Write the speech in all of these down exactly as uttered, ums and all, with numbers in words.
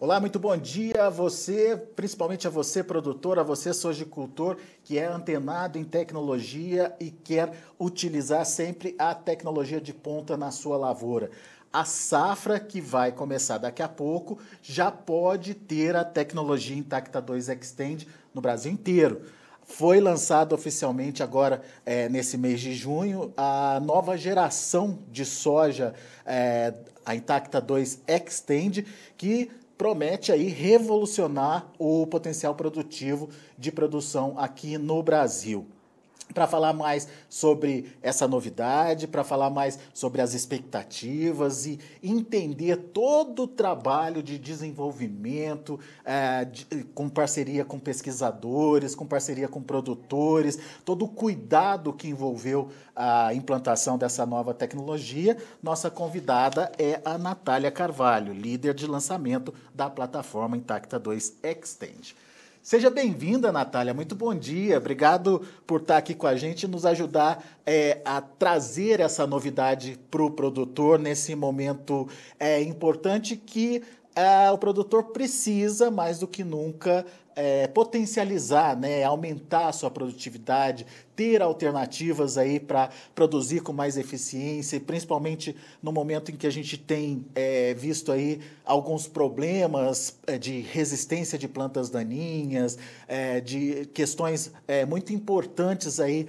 Olá, muito bom dia a você, principalmente a você, produtor, a você, sojicultor, que é antenado em tecnologia e quer utilizar sempre a tecnologia de ponta na sua lavoura. A safra que vai começar daqui a pouco já pode ter a tecnologia Intacta dois Xtend no Brasil inteiro. Foi lançado oficialmente agora, é, nesse mês de junho, a nova geração de soja, é, a Intacta dois Xtend, que promete aí revolucionar o potencial produtivo de produção aqui no Brasil. Para falar mais sobre essa novidade, para falar mais sobre as expectativas e entender todo o trabalho de desenvolvimento, é, de, com parceria com pesquisadores, com parceria com produtores, todo o cuidado que envolveu a implantação dessa nova tecnologia, nossa convidada é a Natália Carvalho, líder de lançamento da plataforma Intacta dois Xtend. Seja bem-vinda, Natália. Muito bom dia. Obrigado por estar aqui com a gente e nos ajudar é, a trazer essa novidade para o produtor nesse momento é, importante que é, o produtor precisa, mais do que nunca, é, potencializar, né, aumentar a sua produtividade, ter alternativas aí para produzir com mais eficiência, principalmente no momento em que a gente tem é, visto aí alguns problemas é, de resistência de plantas daninhas, é, de questões é, muito importantes aí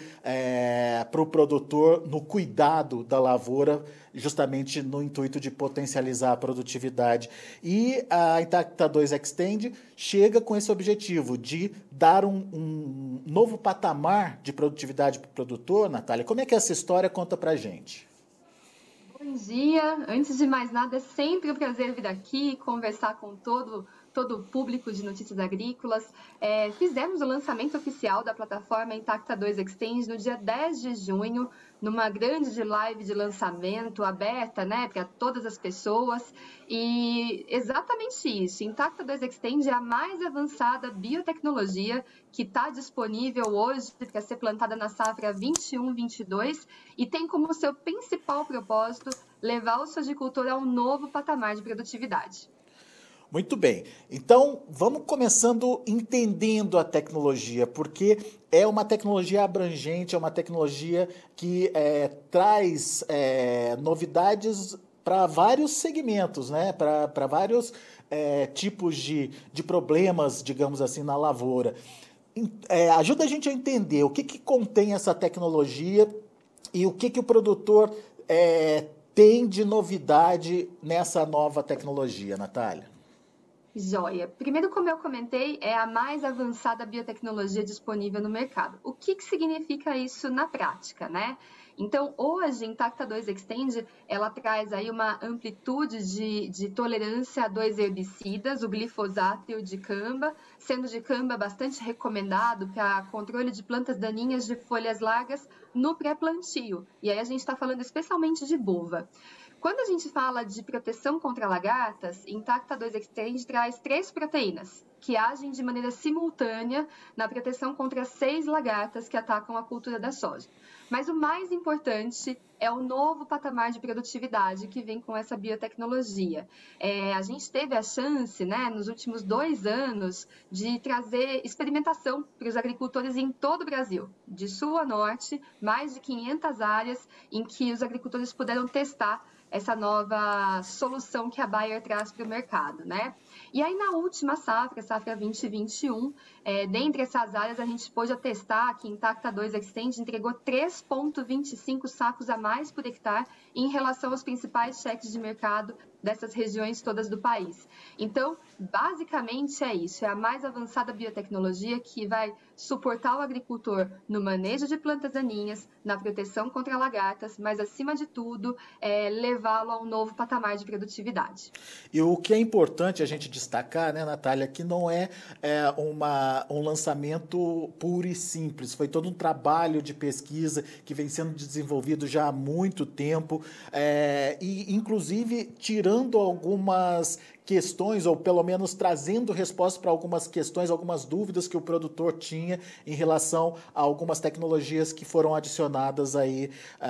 é, para o produtor no cuidado da lavoura, justamente no intuito de potencializar a produtividade. E a Intacta dois Xtend chega com esse objetivo de dar um, um novo patamar de produtividade para o produtor. Natália, como é que é essa história? Conta pra gente. Bom dia. Antes de mais nada, é sempre um prazer vir aqui conversar com todo, todo o público de notícias agrícolas. É, fizemos o lançamento oficial da plataforma Intacta dois Xtend no dia dez de junho, numa grande live de lançamento aberta, né, para todas as pessoas. E exatamente isso, Intacta dois Xtend é a mais avançada biotecnologia que está disponível hoje para ser plantada na safra vinte e um vinte e dois e tem como seu principal propósito levar o sojicultor a um novo patamar de produtividade. Muito bem. Então, vamos começando entendendo a tecnologia, porque é uma tecnologia abrangente, é uma tecnologia que é, traz é, novidades para vários segmentos, né? Para vários é, tipos de, de problemas, digamos assim, na lavoura. É, ajuda a gente a entender o que, que contém essa tecnologia e o que, que o produtor é, tem de novidade nessa nova tecnologia, Natália. Joia. Primeiro, como eu comentei, é a mais avançada biotecnologia disponível no mercado. O que, que significa isso na prática, né? Então, hoje, Intacta dois Xtend, ela traz aí uma amplitude de, de tolerância a dois herbicidas, o glifosato e o dicamba, sendo o dicamba bastante recomendado para controle de plantas daninhas de folhas largas no pré-plantio. E aí a gente está falando especialmente de buva. Quando a gente fala de proteção contra lagartas, Intacta dois Xtend traz três proteínas que agem de maneira simultânea na proteção contra seis lagartas que atacam a cultura da soja. Mas o mais importante é o novo patamar de produtividade que vem com essa biotecnologia. É, a gente teve a chance, né, nos últimos dois anos, de trazer experimentação para os agricultores em todo o Brasil, de sul a norte, mais de quinhentas áreas em que os agricultores puderam testar essa nova solução que a Bayer traz para o mercado, né? E aí, na última safra, safra vinte e vinte e um, é, dentre essas áreas, a gente pôde atestar que Intacta dois Xtend entregou três vírgula vinte e cinco sacos a mais por hectare em relação aos principais cheques de mercado dessas regiões todas do país. Então, basicamente é isso, é a mais avançada biotecnologia que vai suportar o agricultor no manejo de plantas daninhas, na proteção contra lagartas, mas, acima de tudo, é levá-lo a um novo patamar de produtividade. E o que é importante a gente destacar, né, Natália, que não é, é uma, um lançamento puro e simples, foi todo um trabalho de pesquisa que vem sendo desenvolvido já há muito tempo, é, e inclusive tirando algumas questões, ou pelo menos trazendo respostas para algumas questões, algumas dúvidas que o produtor tinha em relação a algumas tecnologias que foram adicionadas aí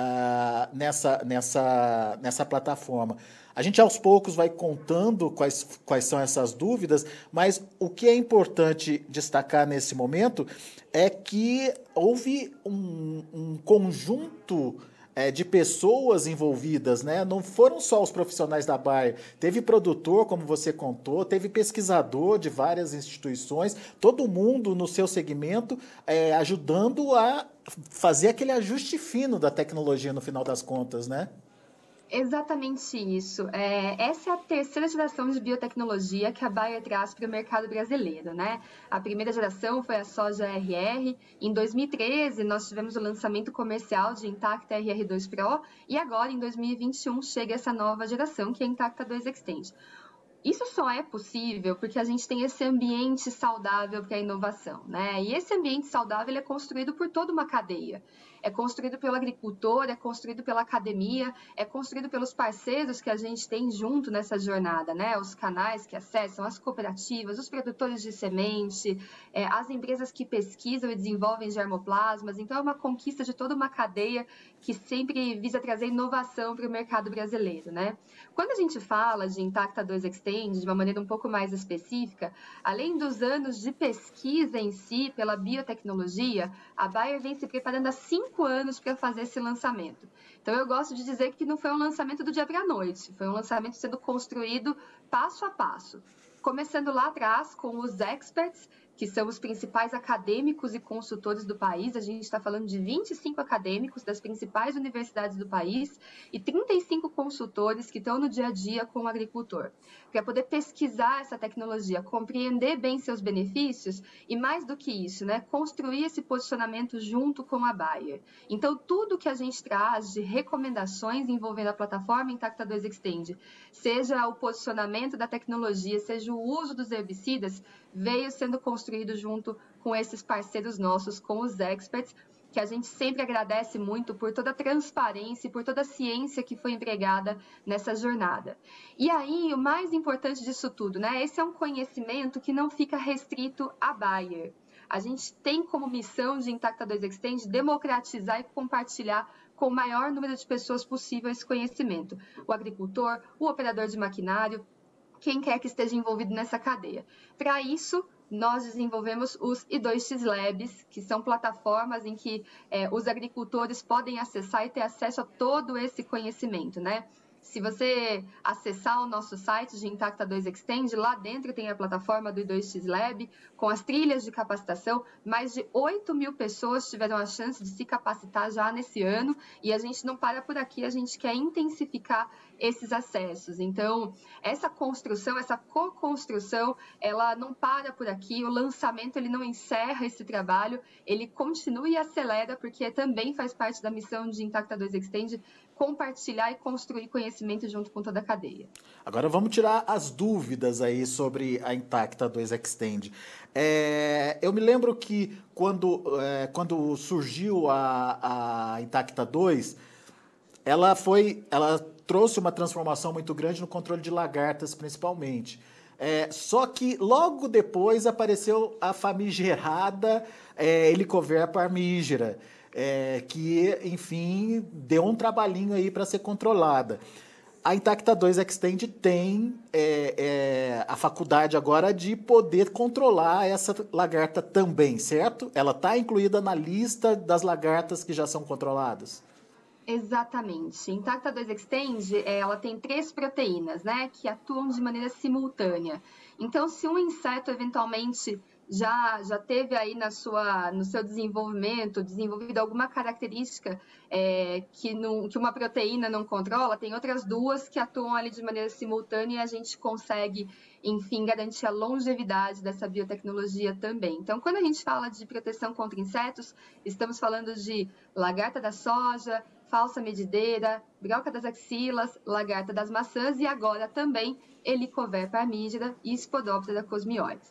uh, nessa, nessa, nessa plataforma. A gente aos poucos vai contando quais, quais são essas dúvidas, mas o que é importante destacar nesse momento é que houve um, um conjunto é, de pessoas envolvidas, né? Não foram só os profissionais da Bayer, teve produtor, como você contou, teve pesquisador de várias instituições, todo mundo no seu segmento é, ajudando a fazer aquele ajuste fino da tecnologia no final das contas, né? Exatamente isso. É, essa é a terceira geração de biotecnologia que a Bayer traz para o mercado brasileiro, né? A primeira geração foi a soja R R. Em dois mil e treze, nós tivemos o lançamento comercial de Intacta R R dois Pro e agora, em dois mil e vinte e um, chega essa nova geração, que é a Intacta dois Extend. Isso só é possível porque a gente tem esse ambiente saudável para a inovação, né? E esse ambiente saudável é construído por toda uma cadeia. É construído pelo agricultor, é construído pela academia, é construído pelos parceiros que a gente tem junto nessa jornada, né? Os canais que acessam, as cooperativas, os produtores de semente, é, as empresas que pesquisam e desenvolvem germoplasmas. Então, é uma conquista de toda uma cadeia que sempre visa trazer inovação para o mercado brasileiro, né? Quando a gente fala de Intacta dois Extend de uma maneira um pouco mais específica, além dos anos de pesquisa em si pela biotecnologia, a Bayer vem se preparando há cinco anos para fazer esse lançamento. Então, eu gosto de dizer que não foi um lançamento do dia para a noite, foi um lançamento sendo construído passo a passo. Começando lá atrás com os experts, que são os principais acadêmicos e consultores do país. A gente está falando de vinte e cinco acadêmicos das principais universidades do país e trinta e cinco consultores que estão no dia a dia com o agricultor, para poder pesquisar essa tecnologia, compreender bem seus benefícios e, mais do que isso, né, construir esse posicionamento junto com a Bayer. Então, tudo que a gente traz de recomendações envolvendo a plataforma Intacta dois Extend, seja o posicionamento da tecnologia, seja o uso dos herbicidas, veio sendo construído junto com esses parceiros nossos, com os experts, que a gente sempre agradece muito por toda a transparência e por toda a ciência que foi empregada nessa jornada. E aí, o mais importante disso tudo, né? Esse é um conhecimento que não fica restrito à Bayer. A gente tem como missão de Intacta dois Extend democratizar e compartilhar com o maior número de pessoas possível esse conhecimento. O agricultor, o operador de maquinário, quem quer que esteja envolvido nessa cadeia. Para isso, nós desenvolvemos os I dois X Labs, que são plataformas em que é, os agricultores podem acessar e ter acesso a todo esse conhecimento, né? Se você acessar o nosso site de Intacta dois Extend, lá dentro tem a plataforma do I dois X Lab, com as trilhas de capacitação. Mais de oito mil pessoas tiveram a chance de se capacitar já nesse ano, e a gente não para por aqui, a gente quer intensificar esses acessos. Então, essa construção, essa co-construção, ela não para por aqui, o lançamento ele não encerra esse trabalho, ele continua e acelera, porque também faz parte da missão de Intacta dois Extend compartilhar e construir conhecimento junto com toda a cadeia. Agora vamos tirar as dúvidas aí sobre a Intacta dois Extend. É, eu me lembro que quando, é, quando surgiu a, a Intacta dois, ela foi, ela trouxe uma transformação muito grande no controle de lagartas, principalmente. É, só que logo depois apareceu a famigerada é, Helicoverpa armígera, é, que, enfim, deu um trabalhinho aí para ser controlada. A Intacta dois Extend tem é, é, a faculdade agora de poder controlar essa lagarta também, certo? Ela está incluída na lista das lagartas que já são controladas? Exatamente. Intacta dois Extend, ela tem três proteínas, né, que atuam de maneira simultânea. Então, se um inseto eventualmente já, já teve aí na sua, no seu desenvolvimento, desenvolvido alguma característica é, que, não, que uma proteína não controla, tem outras duas que atuam ali de maneira simultânea e a gente consegue, enfim, garantir a longevidade dessa biotecnologia também. Então, quando a gente fala de proteção contra insetos, estamos falando de lagarta da soja, falsa medideira, broca das axilas, lagarta das maçãs e agora também Helicoverpa armígera e Spodoptera cosmioides.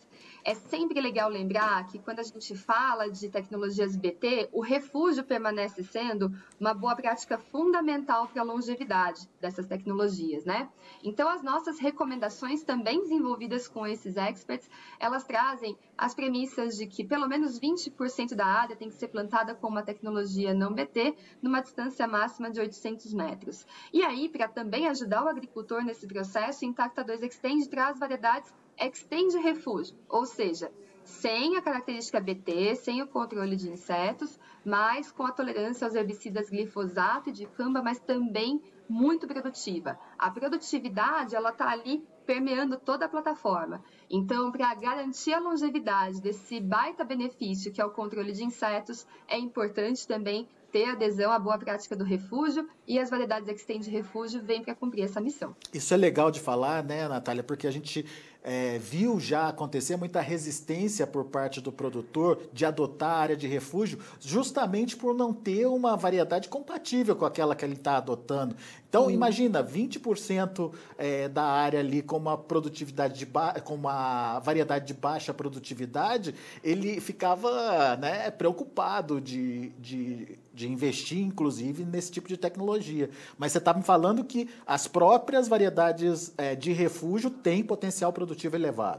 é sempre legal lembrar que quando a gente fala de tecnologias B T, o refúgio permanece sendo uma boa prática fundamental para a longevidade dessas tecnologias, né? Então, as nossas recomendações também desenvolvidas com esses experts, elas trazem as premissas de que pelo menos vinte por cento da área tem que ser plantada com uma tecnologia não B T, numa distância máxima de oitocentos metros. E aí, para também ajudar o agricultor nesse processo, Intacta dois Extend traz variedades Extend Refúgio, ou seja, sem a característica B T, sem o controle de insetos, mas com a tolerância aos herbicidas glifosato e dicamba, mas também muito produtiva. A produtividade, ela está ali permeando toda a plataforma. Então, para garantir a longevidade desse baita benefício que é o controle de insetos, é importante também ter adesão à boa prática do refúgio, e as variedades Extend Refúgio vêm para cumprir essa missão. Isso é legal de falar, né, Natália? Porque a gente é, viu já acontecer muita resistência por parte do produtor de adotar a área de refúgio, justamente por não ter uma variedade compatível com aquela que ele está adotando. Então, Sim. imagina, vinte por cento é, da área ali com uma produtividade de ba... com uma variedade de baixa produtividade, ele ficava, né, preocupado de, de, de investir, inclusive, nesse tipo de tecnologia. Mas você está me falando que as próprias variedades é, de refúgio têm potencial produtivo elevado.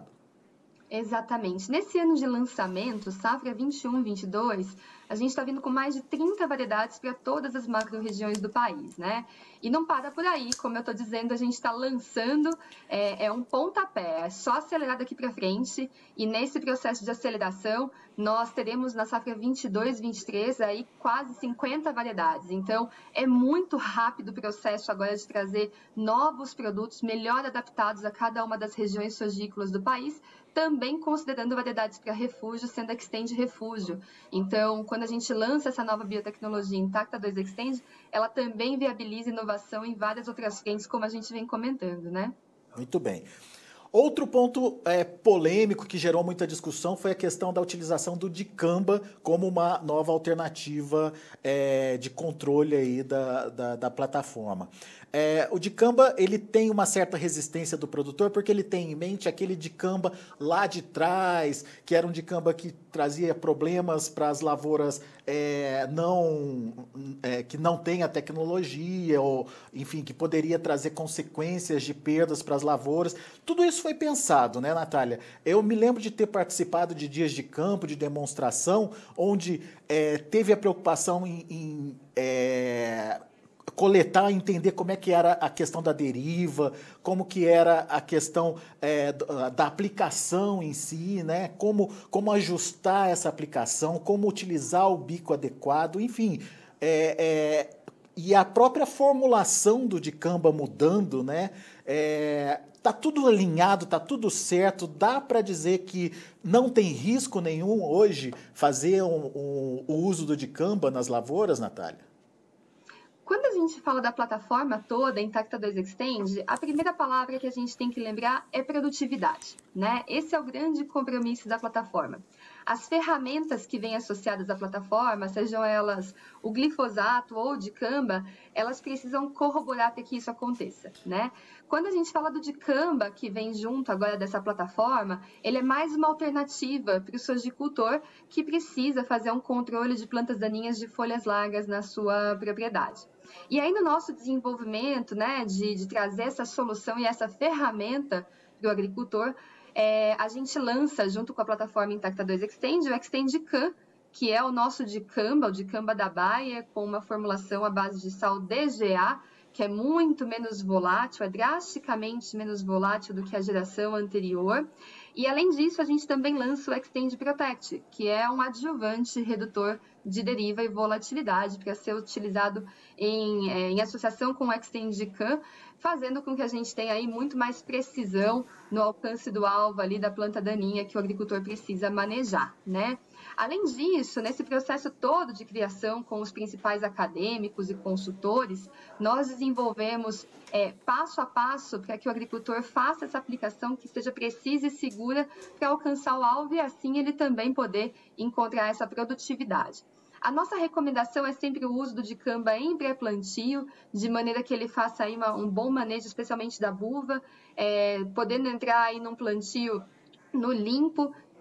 Exatamente. Nesse ano de lançamento, safra vinte e um, vinte e dois, a gente está vindo com mais de trinta variedades para todas as macro-regiões do país, né? E não para por aí, como eu estou dizendo, a gente está lançando, é, é um pontapé, é só acelerar daqui para frente, e nesse processo de aceleração, nós teremos na safra vinte e dois, vinte e três, aí quase cinquenta variedades. Então, é muito rápido o processo agora de trazer novos produtos melhor adaptados a cada uma das regiões sojícolas do país, também considerando variedades para refúgio, sendo Extend Refúgio. Então, quando a gente lança essa nova biotecnologia Intacta dois Extend, ela também viabiliza inovação em várias outras frentes, como a gente vem comentando, né? Muito bem. Outro ponto é, polêmico que gerou muita discussão foi a questão da utilização do dicamba como uma nova alternativa é, de controle aí da, da, da plataforma. É, o dicamba ele tem uma certa resistência do produtor porque ele tem em mente aquele dicamba lá de trás, que era um dicamba que trazia problemas para as lavouras é, não, é, que não tem a tecnologia, ou enfim, que poderia trazer consequências de perdas para as lavouras. Tudo isso foi pensado, né, Natália? Eu me lembro de ter participado de dias de campo, de demonstração, onde é, teve a preocupação em, em é, coletar, entender como é que era a questão da deriva, como que era a questão é, da aplicação em si, né? Como, como ajustar essa aplicação, como utilizar o bico adequado, enfim. É, é, e a própria formulação do dicamba mudando, né? É, tá tudo alinhado, tá tudo certo, dá para dizer que não tem risco nenhum hoje fazer um, um, o uso do dicamba nas lavouras, Natália? Quando a gente fala da plataforma toda, Intacta dois Extend, a primeira palavra que a gente tem que lembrar é produtividade, né? Esse é o grande compromisso da plataforma. As ferramentas que vêm associadas à plataforma, sejam elas o glifosato ou o dicamba, elas precisam corroborar para que isso aconteça, né? Quando a gente fala do dicamba, que vem junto agora dessa plataforma, ele é mais uma alternativa para o sojicultor que precisa fazer um controle de plantas daninhas de folhas largas na sua propriedade. E aí, no nosso desenvolvimento, né, de, de trazer essa solução e essa ferramenta para o agricultor, é, a gente lança, junto com a plataforma Intacta dois Extend, o Extendicam, que é o nosso dicamba, o dicamba da Bayer, com uma formulação à base de sal D G A, que é muito menos volátil, é drasticamente menos volátil do que a geração anterior. E, além disso, a gente também lança o Extend Protect, que é um adjuvante redutor de deriva e volatilidade, para ser utilizado em, é, em associação com o Extendicam, fazendo com que a gente tenha aí muito mais precisão no alcance do alvo ali da planta daninha que o agricultor precisa manejar, né? Além disso, nesse processo todo de criação com os principais acadêmicos e consultores, nós desenvolvemos é, passo a passo para que o agricultor faça essa aplicação que seja precisa e segura para alcançar o alvo e assim ele também poder encontrar essa produtividade. A nossa recomendação é sempre o uso do dicamba em pré-plantio, de maneira que ele faça aí uma, um bom manejo, especialmente da buva, é, podendo entrar aí num plantio no limpo,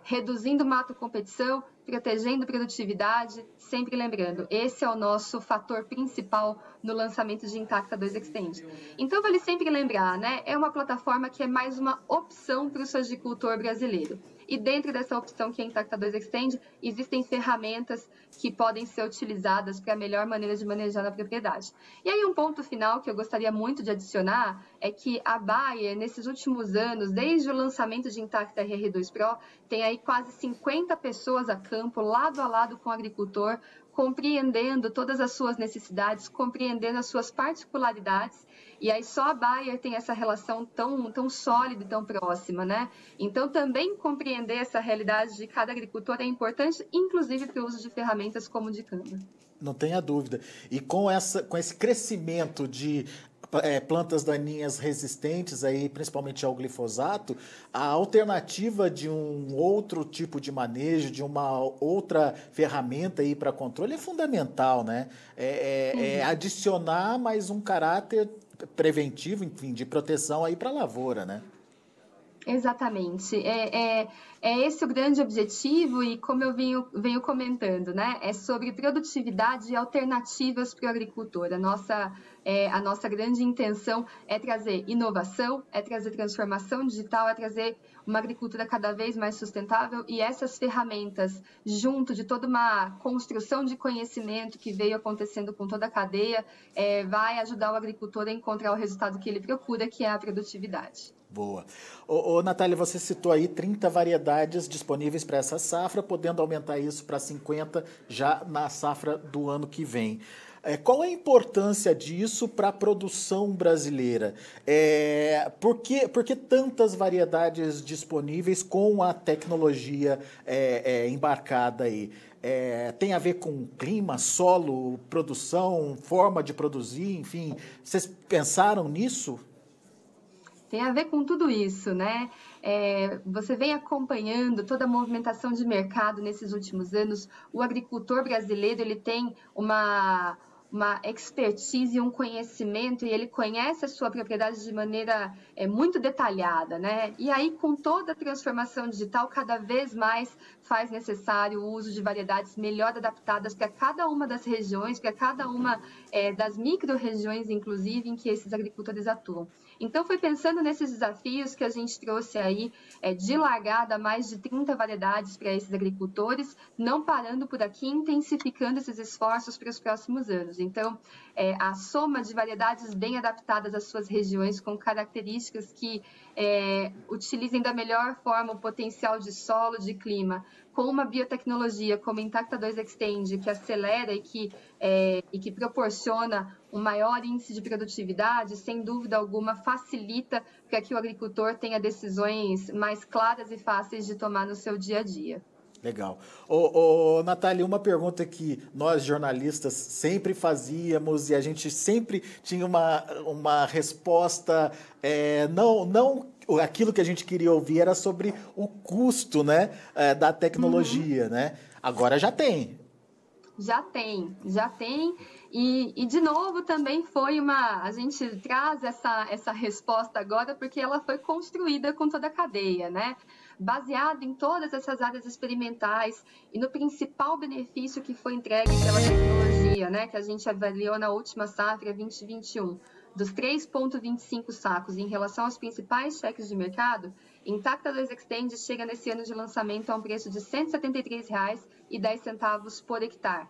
reduzindo mato-competição, protegendo produtividade, sempre lembrando, esse é o nosso fator principal no lançamento de Intacta dois Extend. Então, vale sempre lembrar, né? É uma plataforma que é mais uma opção para o sojicultor brasileiro. E dentro dessa opção que é Intacta dois Extend, existem ferramentas que podem ser utilizadas para a melhor maneira de manejar na propriedade. E aí um ponto final que eu gostaria muito de adicionar é que a Bayer, nesses últimos anos, desde o lançamento de Intacta R R dois Pro, tem aí quase cinquenta pessoas a campo, lado a lado com o agricultor, compreendendo todas as suas necessidades, compreendendo as suas particularidades, e aí só a Bayer tem essa relação tão, tão sólida e tão próxima, né? Então, também compreender essa realidade de cada agricultor é importante, inclusive para o uso de ferramentas como o de Canva. Não tenha dúvida. E com, essa, com esse crescimento de é, plantas daninhas resistentes, aí, principalmente ao glifosato, a alternativa de um outro tipo de manejo, de uma outra ferramenta para controle é fundamental, né? É, é, é adicionar mais um caráter preventivo, enfim, de proteção aí para a lavoura, né? Exatamente. É, é, é esse o grande objetivo e, como eu venho, venho comentando, né, é sobre produtividade e alternativas para o agricultor. A nossa, é, a nossa grande intenção é trazer inovação, é trazer transformação digital, é trazer uma agricultura cada vez mais sustentável, e essas ferramentas, junto de toda uma construção de conhecimento que veio acontecendo com toda a cadeia, é, vai ajudar o agricultor a encontrar o resultado que ele procura, que é a produtividade. Boa. Ô, ô, Natália, você citou aí trinta variedades disponíveis para essa safra, podendo aumentar isso para cinquenta já na safra do ano que vem. É, qual a importância disso para a produção brasileira? É, por, que, por que tantas variedades disponíveis com a tecnologia é, é, embarcada aí? É, tem a ver com clima, solo, produção, forma de produzir, enfim. Vocês pensaram nisso? Tem a ver com tudo isso, né? É, você vem acompanhando toda a movimentação de mercado nesses últimos anos. O agricultor brasileiro, ele tem uma, uma expertise e um conhecimento, e ele conhece a sua propriedade de maneira é, muito detalhada, né? E aí, com toda a transformação digital, cada vez mais faz necessário o uso de variedades melhor adaptadas para cada uma das regiões, para cada uma é, das micro-regiões, inclusive, em que esses agricultores atuam. Então, foi pensando nesses desafios que a gente trouxe aí é, de largada mais de trinta variedades para esses agricultores, não parando por aqui, intensificando esses esforços para os próximos anos. Então, é, a soma de variedades bem adaptadas às suas regiões, com características que é, utilizem da melhor forma o potencial de solo, de clima, com uma biotecnologia como Intacta dois Extend, que acelera e que, é, e que proporciona um maior índice de produtividade, sem dúvida alguma, facilita para que o agricultor tenha decisões mais claras e fáceis de tomar no seu dia a dia. Legal. Ô, ô, Natália, uma pergunta que nós jornalistas sempre fazíamos e a gente sempre tinha uma, uma resposta, é, não, não aquilo que a gente queria ouvir era sobre o custo, né, é, da tecnologia, uhum. né? Agora já tem. Já tem, já tem. E, e, de novo, também foi uma... A gente traz essa, essa resposta agora porque ela foi construída com toda a cadeia, né? Baseado em todas essas áreas experimentais e no principal benefício que foi entregue pela tecnologia, né? Que a gente avaliou na última safra vinte e vinte e um. Dos três vírgula vinte e cinco sacos em relação aos principais cheques de mercado, Intacta dois Extend chega nesse ano de lançamento a um preço de cento e setenta e três reais e dez centavos por hectare.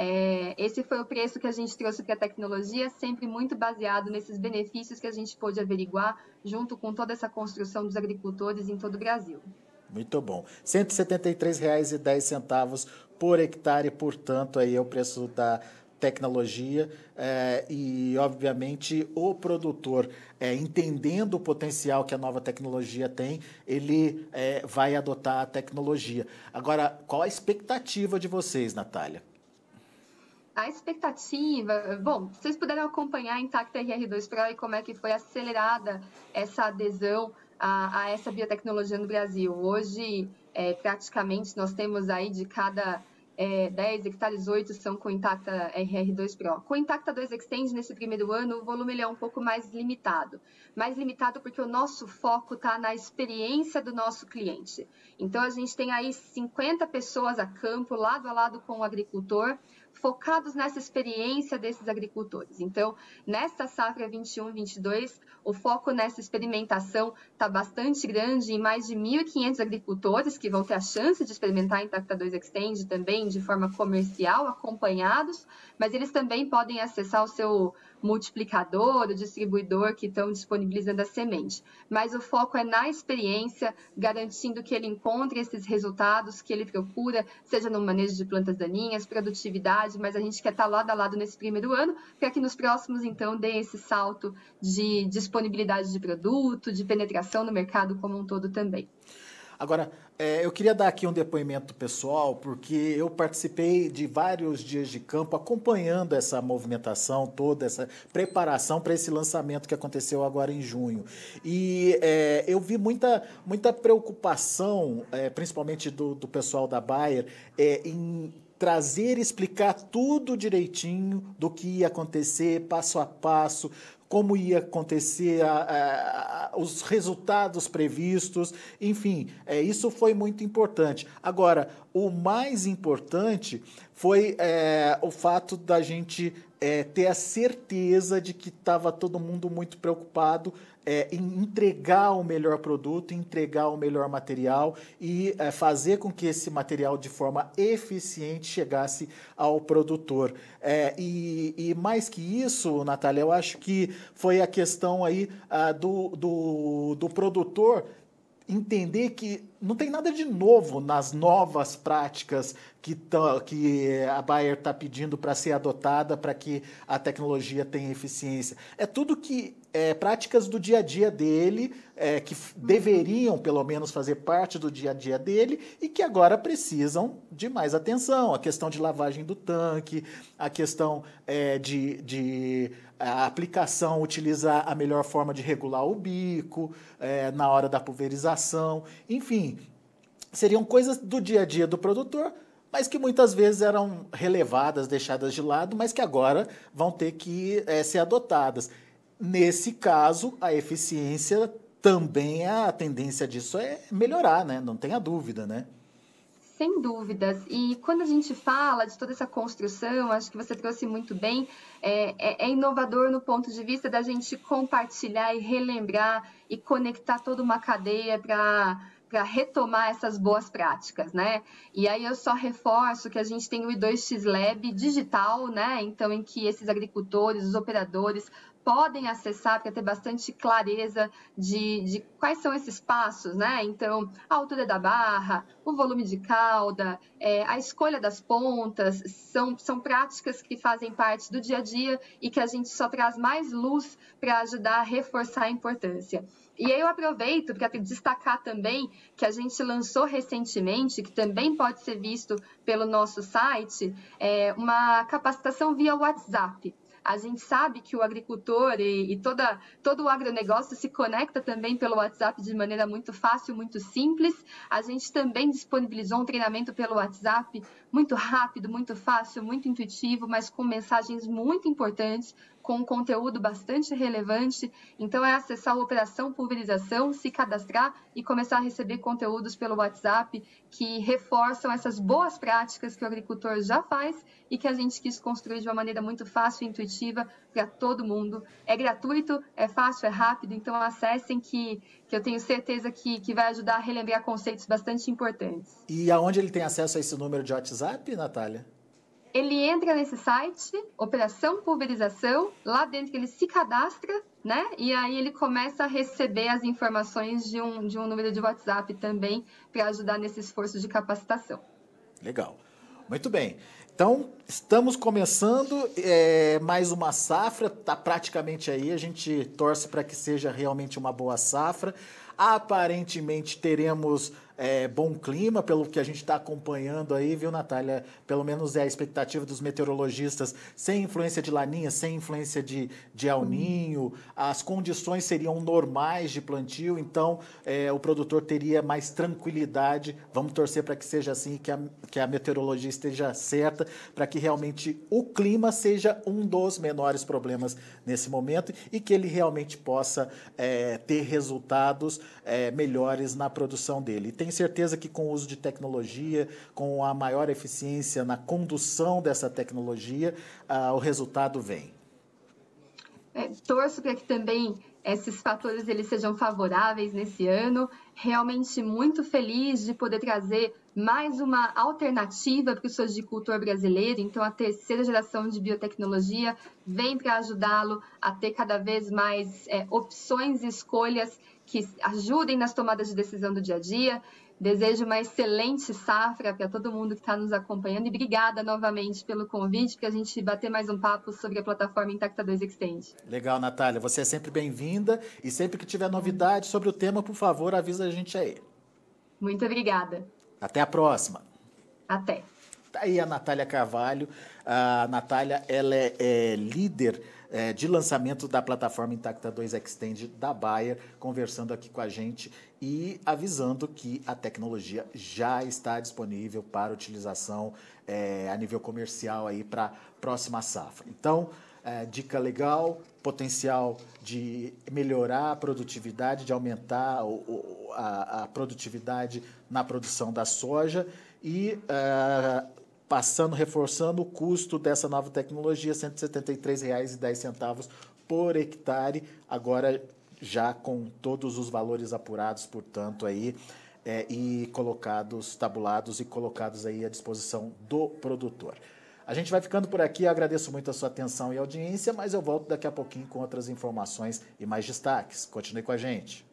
É, esse foi o preço que a gente trouxe para a tecnologia, sempre muito baseado nesses benefícios que a gente pôde averiguar, junto com toda essa construção dos agricultores em todo o Brasil. Muito bom. cento e setenta e três reais e dez centavos por hectare, portanto, aí é o preço da tecnologia é, e, obviamente, o produtor, é, entendendo o potencial que a nova tecnologia tem, ele é, vai adotar a tecnologia. Agora, qual a expectativa de vocês, Natália? A expectativa... Bom, vocês puderam acompanhar a Intacta R R dois Pro e como é que foi acelerada essa adesão a, a essa biotecnologia no Brasil. Hoje, é, praticamente, nós temos aí de cada... É, dez hectares, oito são com Intacta R R dois Pro. Com Intacta dois Extend, nesse primeiro ano, o volume ele é um pouco mais limitado. Mais limitado porque o nosso foco está na experiência do nosso cliente. Então, a gente tem aí cinquenta pessoas a campo, lado a lado com o agricultor, focados nessa experiência desses agricultores. Então, nesta safra vinte e um, vinte e dois, o foco nessa experimentação está bastante grande, em mais de mil e quinhentos agricultores que vão ter a chance de experimentar a Intacta dois Extend também de forma comercial, acompanhados, mas eles também podem acessar o seu multiplicador, o distribuidor que estão disponibilizando a semente. Mas o foco é na experiência, garantindo que ele encontre esses resultados que ele procura, seja no manejo de plantas daninhas, produtividade, mas a gente quer estar lado a lado nesse primeiro ano, para que nos próximos, então, dê esse salto de disponibilidade de produto, de penetração no mercado como um todo também. Agora, é, eu queria dar aqui um depoimento pessoal, porque eu participei de vários dias de campo acompanhando essa movimentação toda, essa preparação para esse lançamento que aconteceu agora em junho. E é, eu vi muita, muita preocupação, é, principalmente do, do pessoal da Bayer, é, em trazer e explicar tudo direitinho do que ia acontecer, passo a passo, como ia acontecer, a, a, os resultados previstos, enfim, é, isso foi muito importante. Agora, o mais importante foi é, o fato da gente é, ter a certeza de que estava todo mundo muito preocupado é, em entregar o melhor produto, entregar o melhor material e é, fazer com que esse material de forma eficiente chegasse ao produtor. É, e, e mais que isso, Natália, eu acho que foi a questão aí ah, do, do, do produtor entender que não tem nada de novo nas novas práticas que, tá, que a Bayer está pedindo para ser adotada para que a tecnologia tenha eficiência. É tudo que é práticas do dia a dia dele, é, que deveriam pelo menos fazer parte do dia a dia dele e que agora precisam de mais atenção. A questão de lavagem do tanque, a questão é, de, de a aplicação, utilizar a melhor forma de regular o bico é, na hora da pulverização, enfim, seriam coisas do dia a dia do produtor, mas que muitas vezes eram relevadas, deixadas de lado, mas que agora vão ter que é, ser adotadas. Nesse caso, a eficiência também, a tendência disso é melhorar, né? Não tenha dúvida, né? Sem dúvidas. E quando a gente fala de toda essa construção, acho que você trouxe muito bem, é, é, é inovador no ponto de vista da gente compartilhar e relembrar e conectar toda uma cadeia para para retomar essas boas práticas, né? E aí eu só reforço que a gente tem o I dois X Lab digital, né? Então, em que esses agricultores, os operadores, podem acessar para ter bastante clareza de, de quais são esses passos, né? Então, a altura da barra, o volume de cauda, é, a escolha das pontas, são, são práticas que fazem parte do dia a dia e que a gente só traz mais luz para ajudar a reforçar a importância. E aí eu aproveito para destacar também que a gente lançou recentemente, que também pode ser visto pelo nosso site, é, uma capacitação via WhatsApp. A gente sabe que o agricultor e, e toda, todo o agronegócio se conecta também pelo WhatsApp de maneira muito fácil, muito simples. A gente também disponibilizou um treinamento pelo WhatsApp muito rápido, muito fácil, muito intuitivo, mas com mensagens muito importantes, com um conteúdo bastante relevante. Então, é acessar a Operação Pulverização, se cadastrar e começar a receber conteúdos pelo WhatsApp que reforçam essas boas práticas que o agricultor já faz e que a gente quis construir de uma maneira muito fácil e intuitiva para todo mundo. É gratuito, é fácil, é rápido, então acessem que, que eu tenho certeza que, que vai ajudar a relembrar conceitos bastante importantes. E aonde ele tem acesso a esse número de WhatsApp, Natália? Ele entra nesse site, Operação Pulverização, lá dentro ele se cadastra, né? E aí ele começa a receber as informações de um, de um número de WhatsApp também para ajudar nesse esforço de capacitação. Legal. Muito bem. Então, estamos começando é, mais uma safra, está praticamente aí, a gente torce para que seja realmente uma boa safra. Aparentemente teremos é, bom clima, pelo que a gente está acompanhando aí, viu, Natália? Pelo menos é a expectativa dos meteorologistas, sem influência de Laninha, sem influência de, de El Ninho, as condições seriam normais de plantio, então é, o produtor teria mais tranquilidade. Vamos torcer para que seja assim, que a, que a meteorologia esteja certa, para que realmente o clima seja um dos menores problemas nesse momento e que ele realmente possa é, ter resultados é, melhores na produção dele. E tenho certeza que com o uso de tecnologia, com a maior eficiência na condução dessa tecnologia, ah, o resultado vem. É, torço para que também esses fatores eles sejam favoráveis nesse ano. Realmente muito feliz de poder trazer mais uma alternativa para o sojicultor brasileiro. Então, a terceira geração de biotecnologia vem para ajudá-lo a ter cada vez mais é, opções e escolhas que ajudem nas tomadas de decisão do dia a dia. Desejo uma excelente safra para todo mundo que está nos acompanhando e obrigada novamente pelo convite para a gente bater mais um papo sobre a plataforma Intacta dois Extend. Legal, Natália. Você é sempre bem-vinda e sempre que tiver novidade sobre o tema, por favor, avisa a gente aí. Muito obrigada. Até a próxima. Até. Tá aí a Natália Carvalho. A Natália, ela é, é líder é, de lançamento da plataforma Intacta dois Extend da Bayer, conversando aqui com a gente e avisando que a tecnologia já está disponível para utilização é, a nível comercial aí para a próxima safra. Então, é, dica legal, potencial de melhorar a produtividade, de aumentar o, o, a, a produtividade na produção da soja e uh, passando, reforçando o custo dessa nova tecnologia, cento e setenta e três reais e dez centavos por hectare, agora já com todos os valores apurados, portanto, aí, é, e colocados, tabulados e colocados aí à disposição do produtor. A gente vai ficando por aqui, eu agradeço muito a sua atenção e audiência, mas eu volto daqui a pouquinho com outras informações e mais destaques. Continue com a gente.